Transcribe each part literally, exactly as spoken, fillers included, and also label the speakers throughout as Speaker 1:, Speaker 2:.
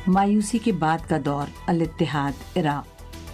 Speaker 1: مایوسی کے بعد کا دور، الاتحاد عراق۔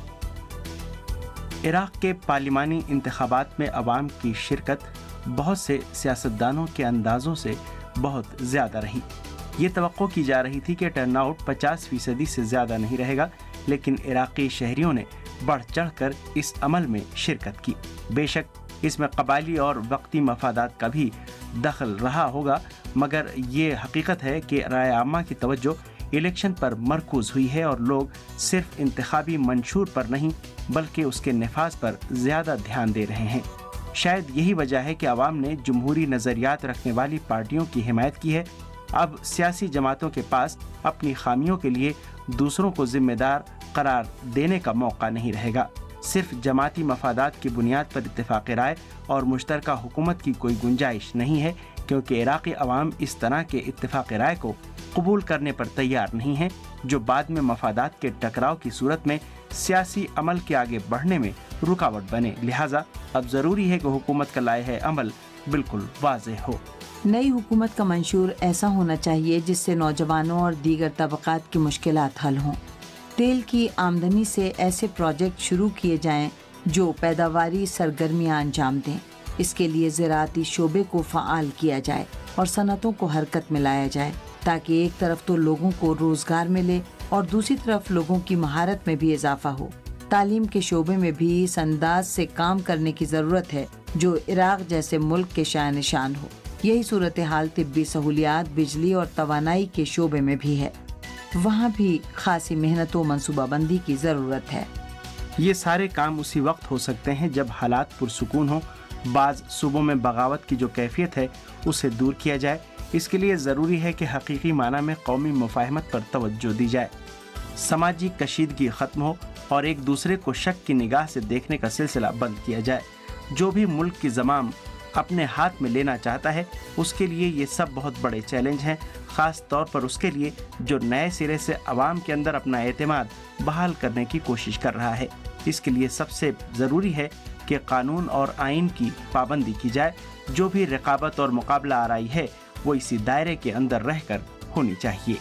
Speaker 2: عراق کے پارلیمانی انتخابات میں عوام کی شرکت بہت سے سیاستدانوں کے اندازوں سے بہت زیادہ رہی۔ یہ توقع کی جا رہی تھی کہ ٹرن آؤٹ پچاس فیصدی سے زیادہ نہیں رہے گا، لیکن عراقی شہریوں نے بڑھ چڑھ کر اس عمل میں شرکت کی۔ بے شک اس میں قبائلی اور وقتی مفادات کا بھی دخل رہا ہوگا، مگر یہ حقیقت ہے کہ رائے عامہ کی توجہ الیکشن پر مرکوز ہوئی ہے اور لوگ صرف انتخابی منشور پر نہیں بلکہ اس کے نفاذ پر زیادہ دھیان دے رہے ہیں۔ شاید یہی وجہ ہے کہ عوام نے جمہوری نظریات رکھنے والی پارٹیوں کی حمایت کی ہے۔ اب سیاسی جماعتوں کے پاس اپنی خامیوں کے لیے دوسروں کو ذمہ دار قرار دینے کا موقع نہیں رہے گا۔ صرف جماعتی مفادات کی بنیاد پر اتفاق رائے اور مشترکہ حکومت کی کوئی گنجائش نہیں ہے، کیونکہ عراقی عوام اس طرح کے اتفاق رائے کو قبول کرنے پر تیار نہیں ہیں جو بعد میں مفادات کے ٹکراؤ کی صورت میں سیاسی عمل کے آگے بڑھنے میں رکاوٹ بنے۔ لہٰذا اب ضروری ہے کہ حکومت کا لائحہ عمل بالکل واضح ہو۔
Speaker 1: نئی حکومت کا منشور ایسا ہونا چاہیے جس سے نوجوانوں اور دیگر طبقات کی مشکلات حل ہوں۔ تیل کی آمدنی سے ایسے پروجیکٹ شروع کیے جائیں جو پیداواری سرگرمیاں انجام دیں۔ اس کے لیے زراعتی شعبے کو فعال کیا جائے اور صنعتوں کو حرکت میں لایا جائے تاکہ ایک طرف تو لوگوں کو روزگار ملے اور دوسری طرف لوگوں کی مہارت میں بھی اضافہ ہو۔ تعلیم کے شعبے میں بھی اس انداز سے کام کرنے کی ضرورت ہے جو عراق جیسے ملک کے شان نشان ہو۔ یہی صورتحال طبی سہولیات، بجلی اور توانائی کے شعبے میں بھی ہے۔ وہاں بھی خاصی محنت و منصوبہ بندی کی ضرورت ہے۔
Speaker 2: یہ سارے کام اسی وقت ہو سکتے ہیں جب حالات پرسکون ہوں۔ بعض صوبوں میں بغاوت کی جو کیفیت ہے اسے دور کیا جائے۔ اس کے لیے ضروری ہے کہ حقیقی معنی میں قومی مفاہمت پر توجہ دی جائے، سماجی کشیدگی ختم ہو اور ایک دوسرے کو شک کی نگاہ سے دیکھنے کا سلسلہ بند کیا جائے۔ جو بھی ملک کی زمام اپنے ہاتھ میں لینا چاہتا ہے اس کے لیے یہ سب بہت بڑے چیلنج ہیں، خاص طور پر اس کے لیے جو نئے سرے سے عوام کے اندر اپنا اعتماد بحال کرنے کی کوشش کر رہا ہے۔ اس کے لیے سب سے ضروری ہے کہ قانون اور آئین کی پابندی کی جائے۔ جو بھی رقابت اور مقابلہ آرائی ہے وہ اسی دائرے کے اندر رہ کر ہونی چاہیے۔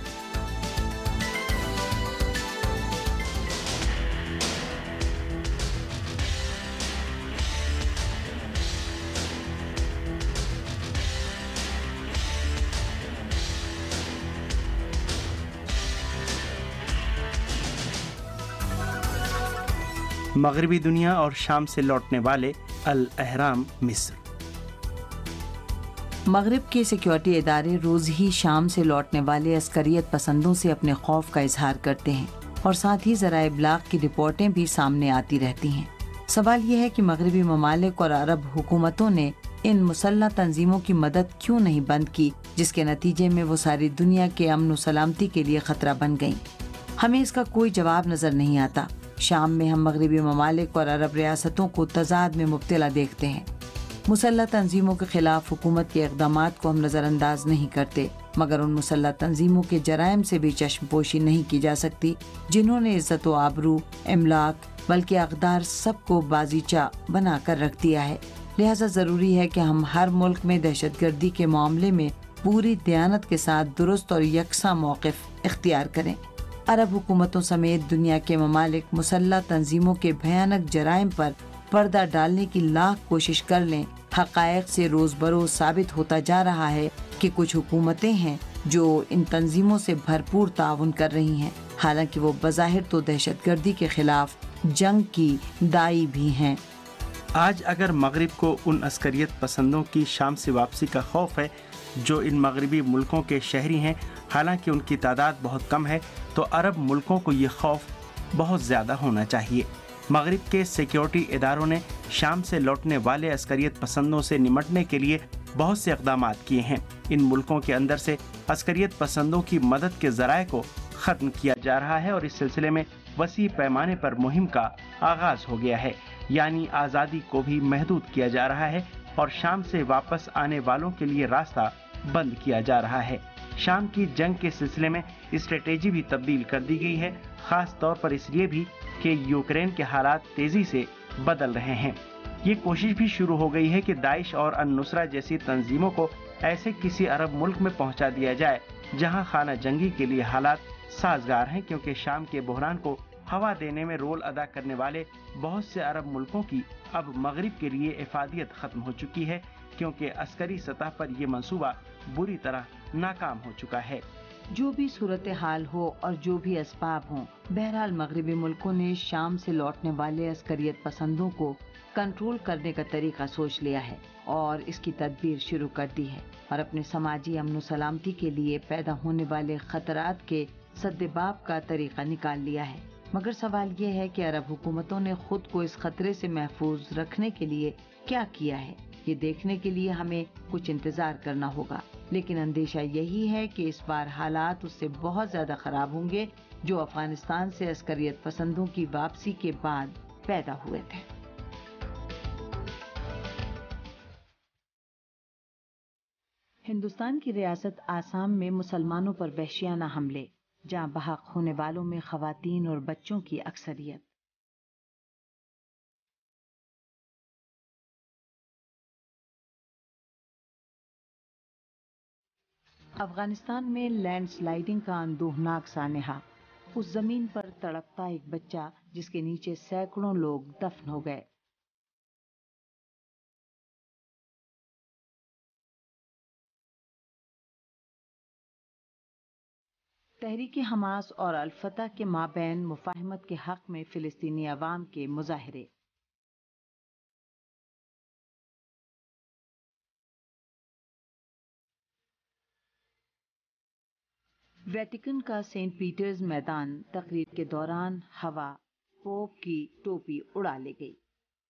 Speaker 2: مغربی دنیا اور شام سے لوٹنے والے الاہرام مصر۔
Speaker 1: مغرب کے سیکیورٹی ادارے روز ہی شام سے لوٹنے والے عسکریت پسندوں سے اپنے خوف کا اظہار کرتے ہیں اور ساتھ ہی ذرائع ابلاغ کی رپورٹیں بھی سامنے آتی رہتی ہیں۔ سوال یہ ہے کہ مغربی ممالک اور عرب حکومتوں نے ان مسلح تنظیموں کی مدد کیوں نہیں بند کی جس کے نتیجے میں وہ ساری دنیا کے امن و سلامتی کے لیے خطرہ بن گئیں۔ ہمیں اس کا کوئی جواب نظر نہیں آتا۔ شام میں ہم مغربی ممالک اور عرب ریاستوں کو تضاد میں مبتلا دیکھتے ہیں۔ مسلح تنظیموں کے خلاف حکومت کے اقدامات کو ہم نظر انداز نہیں کرتے، مگر ان مسلح تنظیموں کے جرائم سے بھی چشم پوشی نہیں کی جا سکتی جنہوں نے عزت و آبرو، املاک بلکہ اقدار سب کو بازیچہ بنا کر رکھ دیا ہے۔ لہٰذا ضروری ہے کہ ہم ہر ملک میں دہشت گردی کے معاملے میں پوری دیانت کے ساتھ درست اور یکساں موقف اختیار کریں۔ عرب حکومتوں سمیت دنیا کے ممالک مسلح تنظیموں کے بھیانک جرائم پر پردہ ڈالنے کی لاکھ کوشش کر لیں، حقائق سے روز بروز ثابت ہوتا جا رہا ہے کہ کچھ حکومتیں ہیں جو ان تنظیموں سے بھرپور تعاون کر رہی ہیں، حالانکہ وہ بظاہر تو دہشت گردی کے خلاف جنگ کی داعی بھی ہیں۔
Speaker 2: آج اگر مغرب کو ان عسکریت پسندوں کی شام سے واپسی کا خوف ہے جو ان مغربی ملکوں کے شہری ہیں، حالانکہ ان کی تعداد بہت کم ہے، تو عرب ملکوں کو یہ خوف بہت زیادہ ہونا چاہیے۔ مغرب کے سیکیورٹی اداروں نے شام سے لوٹنے والے عسکریت پسندوں سے نمٹنے کے لیے بہت سے اقدامات کیے ہیں۔ ان ملکوں کے اندر سے عسکریت پسندوں کی مدد کے ذرائع کو ختم کیا جا رہا ہے اور اس سلسلے میں وسیع پیمانے پر مہم کا آغاز ہو گیا ہے، یعنی آزادی کو بھی محدود کیا جا رہا ہے اور شام سے واپس آنے والوں کے لیے راستہ بند کیا جا رہا ہے۔ شام کی جنگ کے سلسلے میں اسٹریٹجی بھی تبدیل کر دی گئی ہے، خاص طور پر اس لیے بھی کہ یوکرین کے حالات تیزی سے بدل رہے ہیں۔ یہ کوشش بھی شروع ہو گئی ہے کہ داعش اور النصرہ جیسی تنظیموں کو ایسے کسی عرب ملک میں پہنچا دیا جائے جہاں خانہ جنگی کے لیے حالات سازگار ہیں، کیونکہ شام کے بحران کو ہوا دینے میں رول ادا کرنے والے بہت سے عرب ملکوں کی اب مغرب کے لیے افادیت ختم ہو چکی ہے، کیونکہ عسکری سطح پر یہ منصوبہ بری طرح ناکام ہو چکا ہے۔
Speaker 1: جو بھی صورتحال ہو اور جو بھی اسباب ہوں، بہرحال مغربی ملکوں نے شام سے لوٹنے والے عسکریت پسندوں کو کنٹرول کرنے کا طریقہ سوچ لیا ہے اور اس کی تدبیر شروع کر دی ہے، اور اپنے سماجی امن و سلامتی کے لیے پیدا ہونے والے خطرات کے سدباب کا طریقہ نکال لیا ہے۔ مگر سوال یہ ہے کہ عرب حکومتوں نے خود کو اس خطرے سے محفوظ رکھنے کے لیے کیا کیا ہے؟ یہ دیکھنے کے لیے ہمیں کچھ انتظار کرنا ہوگا، لیکن اندیشہ یہی ہے کہ اس بار حالات اس سے بہت زیادہ خراب ہوں گے جو افغانستان سے عسکریت پسندوں کی واپسی کے بعد پیدا ہوئے تھے۔ ہندوستان کی ریاست آسام میں مسلمانوں پر وحشیانہ حملے، جہاں بحق ہونے والوں میں خواتین اور بچوں کی اکثریت۔ افغانستان میں لینڈ سلائیڈنگ کا اندوہناک سانحہ، اس زمین پر تڑپتا ایک بچہ جس کے نیچے سینکڑوں لوگ دفن ہو گئے۔ تحریک حماس اور الفتح کے مابین مفاہمت کے حق میں فلسطینی عوام کے مظاہرے۔ ویٹیکن کا سینٹ پیٹرز میدان تقریب کے دوران ہوا پوپ کی ٹوپی اڑا لے گئی۔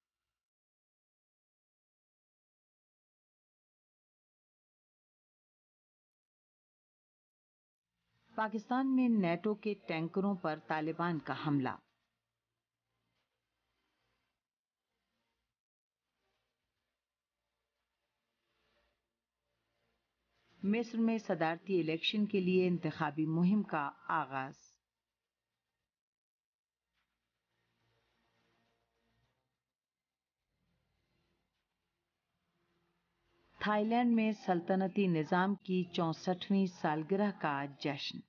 Speaker 1: پاکستان میں نیٹو کے ٹینکروں پر طالبان کا حملہ۔ مصر میں صدارتی الیکشن کے لیے انتخابی مہم کا آغاز۔ تھائی لینڈ میں سلطنتی نظام کی چونسٹھویں سالگرہ کا جشن۔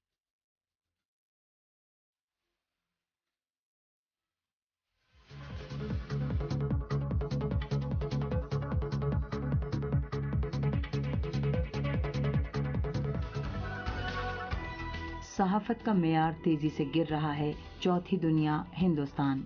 Speaker 1: صحافت کا معیار تیزی سے گر رہا ہے، چوتھی دنیا ہندوستان۔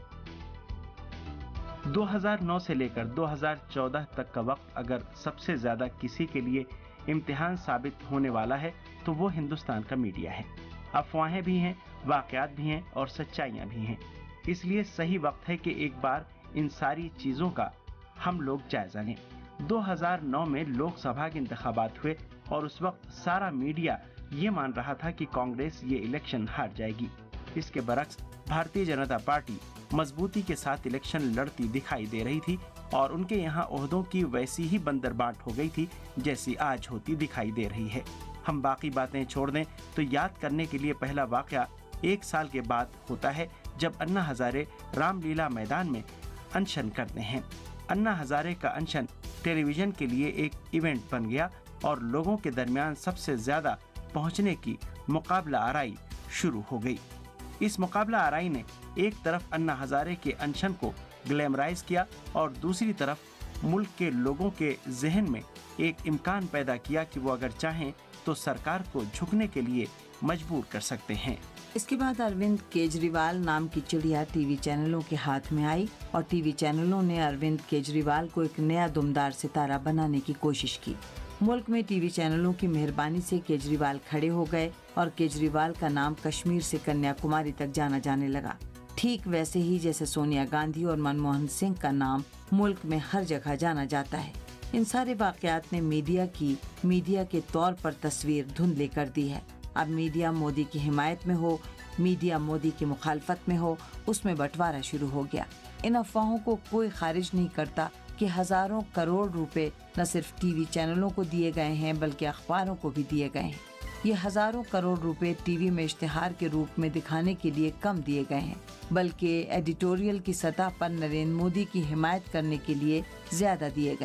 Speaker 2: دو ہزار نو سے لے کر دو ہزار چودہ تک کا وقت اگر سب سے زیادہ کسی کے لیے امتحان ثابت ہونے والا ہے تو وہ ہندوستان کا میڈیا ہے۔ افواہیں بھی ہیں، واقعات بھی ہیں اور سچائیاں بھی ہیں۔ اس لیے صحیح وقت ہے کہ ایک بار ان ساری چیزوں کا ہم لوگ جائزہ لیں۔ دو ہزار نو میں لوک سبھا کے انتخابات ہوئے اور اس وقت سارا میڈیا یہ مان رہا تھا کہ کانگریس یہ الیکشن ہار جائے گی۔ اس کے برعکس بھارتیہ جنتا پارٹی مضبوطی کے ساتھ الیکشن لڑتی دکھائی دے رہی تھی اور ان کے یہاں عہدوں کی ویسی ہی بندر بانٹ ہو گئی تھی جیسی آج ہوتی دکھائی دے رہی ہے۔ ہم باقی باتیں چھوڑ دیں تو یاد کرنے کے لیے پہلا واقعہ ایک سال کے بعد ہوتا ہے جب انا ہزارے رام لیلا میدان میں انشن کرتے ہیں۔ انا ہزارے کا انشن ٹیلی ویژن کے لیے ایک ایونٹ بن گیا اور لوگوں کے درمیان سب سے زیادہ پہنچنے کی مقابلہ آرائی شروع ہو گئی۔ اس مقابلہ آرائی نے ایک طرف انا ہزارے کے انشن کو گلیمرائز کیا اور دوسری طرف ملک کے لوگوں کے ذہن میں ایک امکان پیدا کیا کہ وہ اگر چاہیں تو سرکار کو جھکنے کے لیے مجبور کر سکتے ہیں۔
Speaker 1: اس کے بعد اروند کیجریوال نام کی چڑیا ٹی وی چینلوں کے ہاتھ میں آئی اور ٹی وی چینلوں نے اروند کیجریوال کو ایک نیا دمدار ستارہ بنانے کی کوشش کی۔ ملک میں ٹی وی چینلوں کی مہربانی سے کیجریوال کھڑے ہو گئے اور کیجریوال کا نام کشمیر سے کنیا کماری تک جانا جانے لگا، ٹھیک ویسے ہی جیسے سونیا گاندھی اور منموہن سنگھ کا نام ملک میں ہر جگہ جانا جاتا ہے۔ ان سارے واقعات نے میڈیا کی میڈیا کے طور پر تصویر دھندلی کر دی ہے۔ اب میڈیا مودی کی حمایت میں ہو، میڈیا مودی کی مخالفت میں ہو، اس میں بٹوارہ شروع ہو گیا۔ ان افواہوں کو کوئی خارج نہیں کرتا کہ ہزاروں کروڑ روپے نہ صرف ٹی وی چینلوں کو دیے گئے ہیں بلکہ اخباروں کو بھی دیے گئے ہیں۔ یہ ہزاروں کروڑ روپے ٹی وی میں اشتہار کے روپ میں دکھانے کے لیے کم دیے گئے ہیں بلکہ ایڈیٹوریل کی سطح پر نریندر مودی کی حمایت کرنے کے لیے زیادہ دیے گئے ہیں۔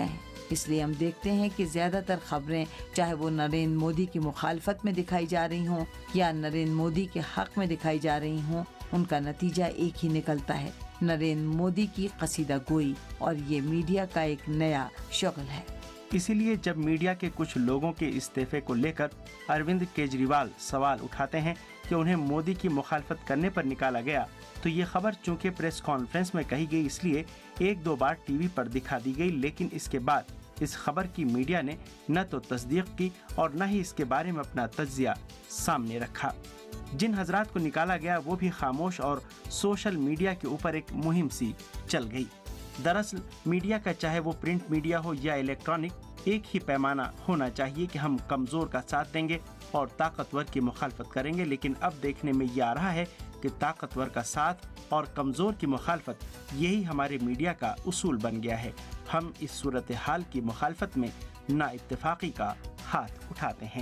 Speaker 1: اس لیے ہم دیکھتے ہیں کہ زیادہ تر خبریں چاہے وہ نریندر مودی کی مخالفت میں دکھائی جا رہی ہوں یا نریندر مودی کے حق میں دکھائی جا رہی ہوں، ان کا نتیجہ ایک ہی نکلتا ہے، نریندر مودی کی قصیدہ گوئی، اور یہ میڈیا کا ایک نیا شغل ہے۔
Speaker 2: اسی لیے جب میڈیا کے کچھ لوگوں کے استعفے کو لے کر اروند کیجریوال سوال اٹھاتے ہیں کہ انہیں مودی کی مخالفت کرنے پر نکالا گیا، تو یہ خبر چونکہ پریس کانفرنس میں کہی گئی اس لیے ایک دو بار ٹی وی پر دکھا دی گئی، لیکن اس کے بعد اس خبر کی میڈیا نے نہ تو تصدیق کی اور نہ ہی اس کے بارے میں اپنا تجزیہ سامنے رکھا۔ جن حضرات کو نکالا گیا وہ بھی خاموش اور سوشل میڈیا کے اوپر ایک مہم سی چل گئی۔ دراصل میڈیا کا چاہے وہ پرنٹ میڈیا ہو یا الیکٹرانک، ایک ہی پیمانہ ہونا چاہیے کہ ہم کمزور کا ساتھ دیں گے اور طاقتور کی مخالفت کریں گے، لیکن اب دیکھنے میں یہ آ رہا ہے کہ طاقتور کا ساتھ اور کمزور کی مخالفت یہی ہمارے میڈیا کا اصول بن گیا ہے۔ ہم اس صورتحال کی مخالفت میں نا اتفاقی کا ہاتھ اٹھاتے ہیں۔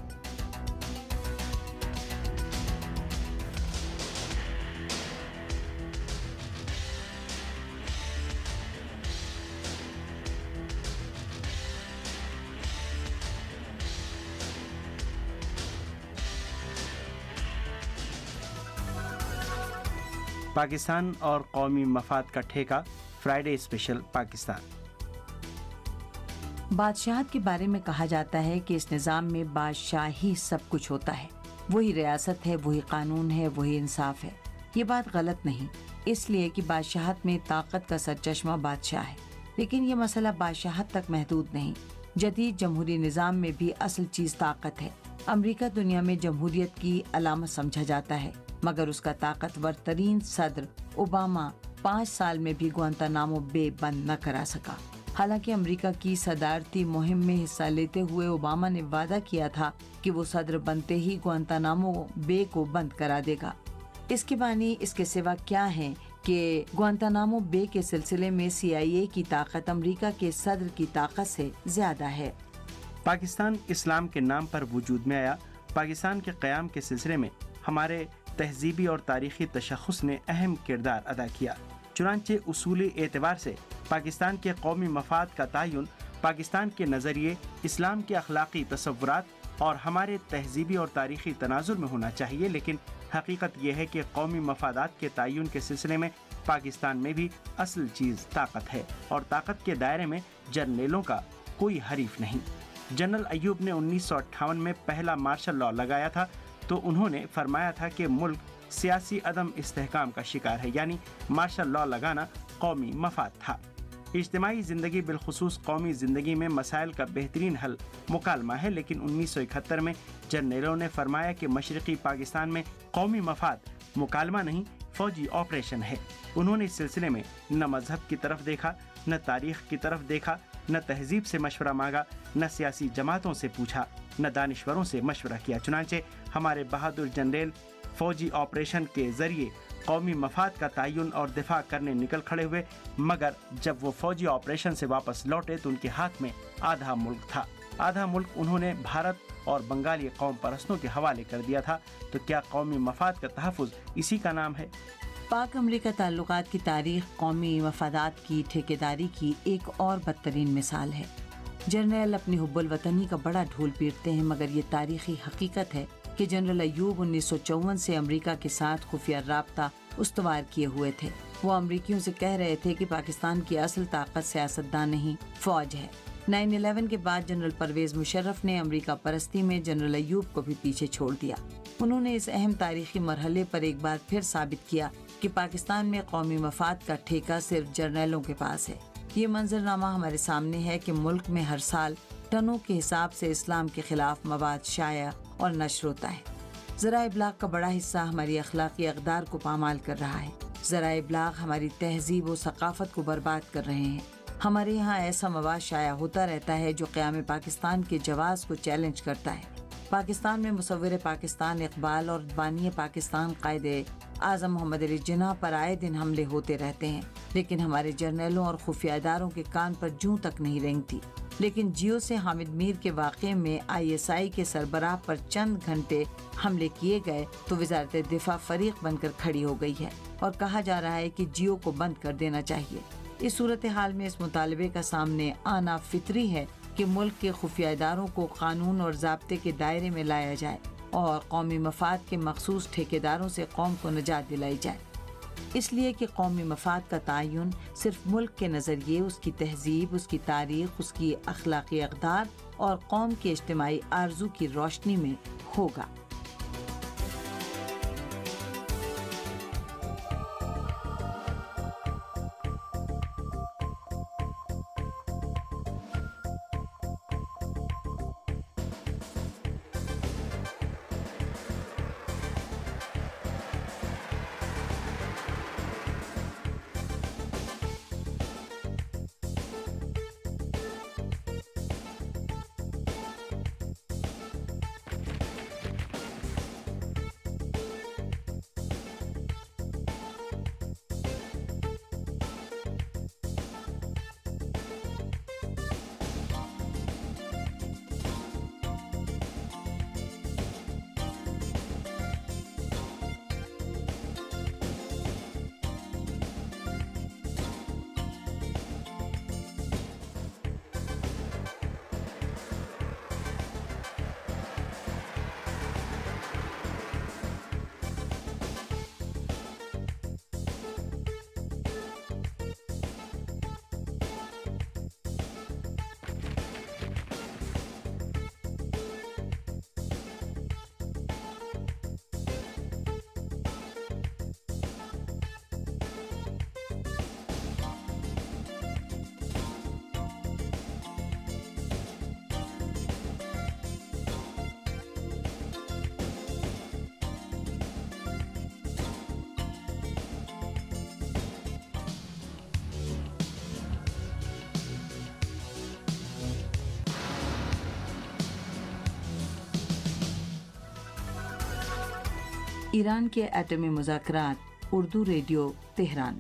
Speaker 2: پاکستان اور قومی مفاد کا ٹھیکہ، فرائیڈے اسپیشل پاکستان۔
Speaker 1: بادشاہت کے بارے میں کہا جاتا ہے کہ اس نظام میں بادشاہ ہی سب کچھ ہوتا ہے، وہی ریاست ہے، وہی قانون ہے، وہی انصاف ہے۔ یہ بات غلط نہیں، اس لیے کہ بادشاہت میں طاقت کا سرچشمہ بادشاہ ہے، لیکن یہ مسئلہ بادشاہت تک محدود نہیں۔ جدید جمہوری نظام میں بھی اصل چیز طاقت ہے۔ امریکہ دنیا میں جمہوریت کی علامت سمجھا جاتا ہے، مگر اس کا طاقتور ترین صدر اوباما پانچ سال میں بھی گوانتانامو بے بند نہ کرا سکا۔ حالانکہ امریکہ کی صدارتی مہم میں حصہ لیتے ہوئے اوباما نے وعدہ کیا تھا کہ وہ صدر بنتے ہی گوانتانامو بے کو بند کرا دے گا۔ اس کے معنی اس کے سوا کیا ہے کہ گوانتانامو بے کے سلسلے میں سی آئی اے کی طاقت امریکہ کے صدر کی طاقت سے زیادہ ہے۔
Speaker 2: پاکستان اسلام کے نام پر وجود میں آیا۔ پاکستان کے قیام کے سلسلے میں ہمارے تہذیبی اور تاریخی تشخص نے اہم کردار ادا کیا۔ چنانچہ اصولی اعتبار سے پاکستان کے قومی مفاد کا تعین پاکستان کے نظریے، اسلام کے اخلاقی تصورات اور ہمارے تہذیبی اور تاریخی تناظر میں ہونا چاہیے، لیکن حقیقت یہ ہے کہ قومی مفادات کے تعین کے سلسلے میں پاکستان میں بھی اصل چیز طاقت ہے، اور طاقت کے دائرے میں جرنیلوں کا کوئی حریف نہیں۔ جنرل ایوب نے انیس سو اٹھاون میں پہلا مارشل لاء لگایا تھا تو انہوں نے فرمایا تھا کہ ملک سیاسی عدم استحکام کا شکار ہے، یعنی مارشل لاء لگانا قومی مفاد تھا۔ اجتماعی زندگی بالخصوص قومی زندگی میں مسائل کا بہترین حل مکالمہ ہے، لیکن انیس سو اکہتر میں جرنیلوں نے فرمایا کہ مشرقی پاکستان میں قومی مفاد مکالمہ نہیں، فوجی آپریشن ہے۔ انہوں نے اس سلسلے میں نہ مذہب کی طرف دیکھا، نہ تاریخ کی طرف دیکھا، نہ تہذیب سے مشورہ مانگا، نہ سیاسی جماعتوں سے پوچھا، نہ دانشوروں سے مشورہ کیا۔ چنانچہ ہمارے بہادر جنرل فوجی آپریشن کے ذریعے قومی مفاد کا تعین اور دفاع کرنے نکل کھڑے ہوئے، مگر جب وہ فوجی آپریشن سے واپس لوٹے تو ان کے ہاتھ میں آدھا ملک تھا۔ آدھا ملک انہوں نے بھارت اور بنگالی قوم پرستوں کے حوالے کر دیا تھا۔ تو کیا قومی مفاد کا تحفظ اسی کا نام ہے؟
Speaker 1: پاک امریکہ تعلقات کی تاریخ قومی مفادات کی ٹھیکیداری کی ایک اور بدترین مثال ہے۔ جنرل اپنی حب الوطنی کا بڑا ڈھول پیٹتے ہیں، مگر یہ تاریخی حقیقت ہے کہ جنرل ایوب انیس سو چون سے امریکہ کے ساتھ خفیہ رابطہ استوار کیے ہوئے تھے۔ وہ امریکیوں سے کہہ رہے تھے کہ پاکستان کی اصل طاقت سیاستدان نہیں، فوج ہے۔ نائن الیون کے بعد جنرل پرویز مشرف نے امریکہ پرستی میں جنرل ایوب کو بھی پیچھے چھوڑ دیا۔ انہوں نے اس اہم تاریخی مرحلے پر ایک بار پھر ثابت کیا کہ پاکستان میں قومی مفاد کا ٹھیکہ صرف جرنیلوں کے پاس ہے۔ یہ منظرنامہ ہمارے سامنے ہے کہ ملک میں ہر سال ٹنوں کے حساب سے اسلام کے خلاف مواد شائع اور نشر ہوتا ہے۔ ذرائع ابلاغ کا بڑا حصہ ہماری اخلاقی اقدار کو پامال کر رہا ہے۔ ذرائع ابلاغ ہماری تہذیب و ثقافت کو برباد کر رہے ہیں۔ ہمارے ہاں ایسا مواد شائع ہوتا رہتا ہے جو قیام پاکستان کے جواز کو چیلنج کرتا ہے۔ پاکستان میں مصور پاکستان اقبال اور بانی پاکستان قائد اعظم محمد علی جناح پر آئے دن حملے ہوتے رہتے ہیں، لیکن ہمارے جرنیلوں اور خفیہ اداروں کے کان پر جوں تک نہیں رینگتی۔ لیکن جیو سے حامد میر کے واقعے میں آئی ایس آئی کے سربراہ پر چند گھنٹے حملے کیے گئے تو وزارت دفاع فریق بن کر کھڑی ہو گئی ہے اور کہا جا رہا ہے کہ جیو کو بند کر دینا چاہیے۔ اس صورتحال میں اس مطالبے کا سامنے آنا فطری ہے کہ ملک کے خفیہ اداروں کو قانون اور ضابطے کے دائرے میں لایا جائے اور قومی مفاد کے مخصوص ٹھیکیداروں سے قوم کو نجات دلائی جائے، اس لیے کہ قومی مفاد کا تعین صرف ملک کے نظریے، اس کی تہذیب، اس کی تاریخ، اس کی اخلاقی اقدار اور قوم کی اجتماعی آرزو کی روشنی میں ہوگا۔ ایران کے ایٹمی مذاکرات، اردو ریڈیو تہران۔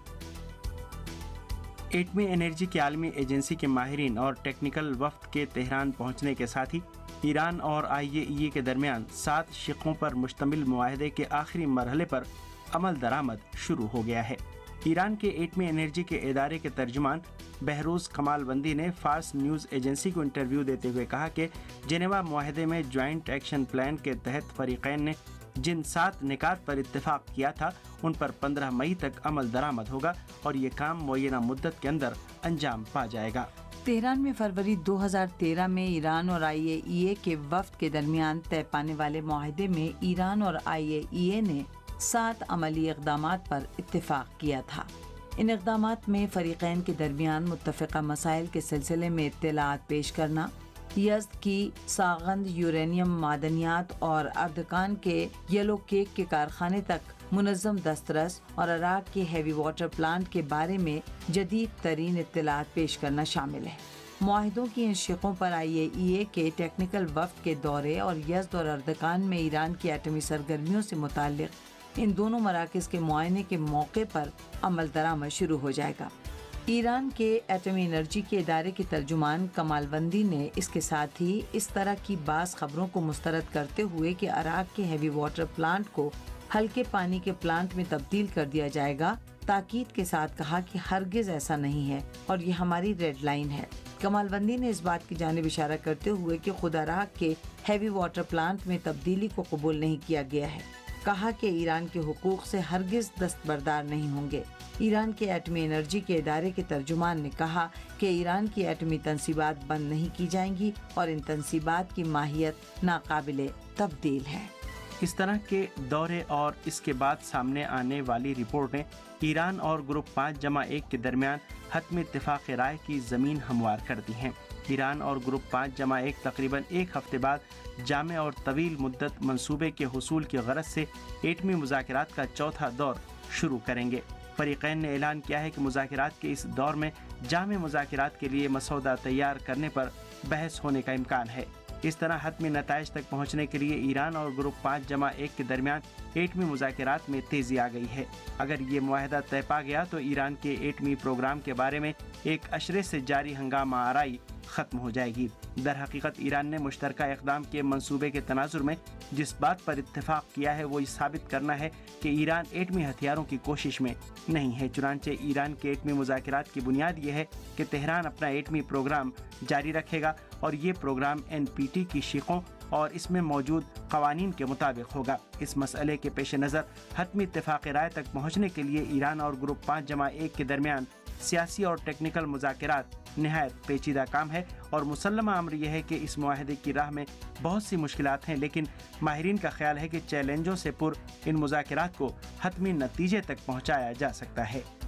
Speaker 2: ایٹمی انرجی کی عالمی ایجنسی کے ماہرین اور ٹیکنیکل وفد کے تہران پہنچنے کے ساتھ ہی ایران اور آئی اے ای اے کے درمیان سات شقوں پر مشتمل معاہدے کے آخری مرحلے پر عمل درآمد شروع ہو گیا ہے۔ ایران کے ایٹمی انرجی کے ادارے کے ترجمان بہروز کمال بندی نے فارس نیوز ایجنسی کو انٹرویو دیتے ہوئے کہا کہ جنیوا معاہدے میں جوائنٹ ایکشن پلان کے تحت فریقین نے جن سات نکات پر اتفاق کیا تھا ان پر پندرہ مئی تک عمل درآمد ہوگا اور یہ کام معینہ مدت کے اندر انجام پا جائے گا۔
Speaker 1: تہران میں فروری دو ہزار تیرہ میں ایران اور آئی اے ای اے کے وفد کے درمیان طے پانے والے معاہدے میں ایران اور آئی اے ای اے نے سات عملی اقدامات پر اتفاق کیا تھا۔ ان اقدامات میں فریقین کے درمیان متفقہ مسائل کے سلسلے میں اطلاعات پیش کرنا، یزد کی ساغند یورینیم معدنیات اور اردکان کے یلو کیک کے کارخانے تک منظم دسترس اور عراق کے ہیوی واٹر پلانٹ کے بارے میں جدید ترین اطلاعات پیش کرنا شامل ہے۔ معاہدوں کی ان شقوں پر آئی اے ای اے کے ٹیکنیکل وفد کے دورے اور یزد اور اردکان میں ایران کی ایٹمی سرگرمیوں سے متعلق ان دونوں مراکز کے معائنے کے موقع پر عمل درآمد شروع ہو جائے گا۔ ایران کے ایٹمی انرجی کے ادارے کے ترجمان کمال بندی نے اس کے ساتھ ہی اس طرح کی بعض خبروں کو مسترد کرتے ہوئے کہ عراق کے ہیوی واٹر پلانٹ کو ہلکے پانی کے پلانٹ میں تبدیل کر دیا جائے گا، تاکید کے ساتھ کہا کہ ہرگز ایسا نہیں ہے اور یہ ہماری ریڈ لائن ہے۔ کمال بندی نے اس بات کی جانب اشارہ کرتے ہوئے کہ خود عراق کے ہیوی واٹر پلانٹ میں تبدیلی کو قبول نہیں کیا گیا ہے، کہا کہ ایران کے حقوق سے ہرگز دستبردار نہیں ہوں گے۔ ایران کے ایٹمی انرجی کے ادارے کے ترجمان نے کہا کہ ایران کی ایٹمی تنصیبات بند نہیں کی جائیں گی اور ان تنصیبات کی ماہیت ناقابل تبدیل ہے۔
Speaker 2: اس طرح کے دورے اور اس کے بعد سامنے آنے والی رپورٹیں ایران اور گروپ پانچ جمع ایک کے درمیان حتمی اتفاق رائے کی زمین ہموار کرتی ہیں۔ ایران اور گروپ پانچ جمع ایک تقریباً ایک ہفتے بعد جامع اور طویل مدت منصوبے کے حصول کی غرض سے ایٹمی مذاکرات کا چوتھا دور شروع کریں گے۔ فریقین نے اعلان کیا ہے کہ مذاکرات کے اس دور میں جامع مذاکرات کے لیے مسودہ تیار کرنے پر بحث ہونے کا امکان ہے۔ اس طرح حتمی نتائج تک پہنچنے کے لیے ایران اور گروپ پانچ جمع ایک کے درمیان ایٹمی مذاکرات میں تیزی آ گئی ہے۔ اگر یہ معاہدہ طے پا گیا تو ایران کے ایٹمی پروگرام کے بارے میں ایک اشرے سے جاری ہنگامہ آرائی ختم ہو جائے گی۔ در حقیقت ایران نے مشترکہ اقدام کے منصوبے کے تناظر میں جس بات پر اتفاق کیا ہے وہ یہ ثابت کرنا ہے کہ ایران ایٹمی ہتھیاروں کی کوشش میں نہیں ہے۔ چنانچہ ایران کے ایٹمی مذاکرات کی بنیاد یہ ہے کہ تہران اپنا ایٹمی پروگرام جاری رکھے گا اور یہ پروگرام این پی ٹی کی شیخوں اور اس میں موجود قوانین کے مطابق ہوگا۔ اس مسئلے کے پیش نظر حتمی اتفاق رائے تک پہنچنے کے لیے ایران اور گروپ پانچ جمع ایک کے درمیان سیاسی اور ٹیکنیکل مذاکرات نہایت پیچیدہ کام ہے، اور مسلمہ امر یہ ہے کہ اس معاہدے کی راہ میں بہت سی مشکلات ہیں، لیکن ماہرین کا خیال ہے کہ چیلنجوں سے پر ان مذاکرات کو حتمی نتیجے تک پہنچایا جا سکتا ہے۔